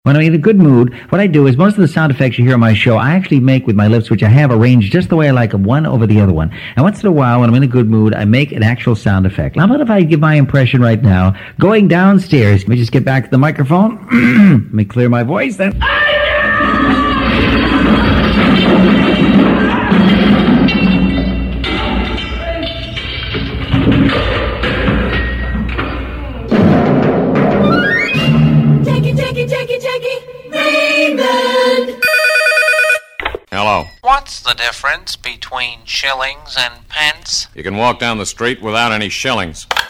When I'm in a good mood, what I do is most of the sound effects you hear on my show, I actually make with my lips, which I have arranged just the way I like them, one over the other one. And once in a while, when I'm in a good mood, I make an actual sound effect. How about if I give my impression right now, going downstairs? Let me just get back to the microphone. Let me clear my voice then. Hello. What's the difference between shillings and pence? You can walk down the street without any shillings.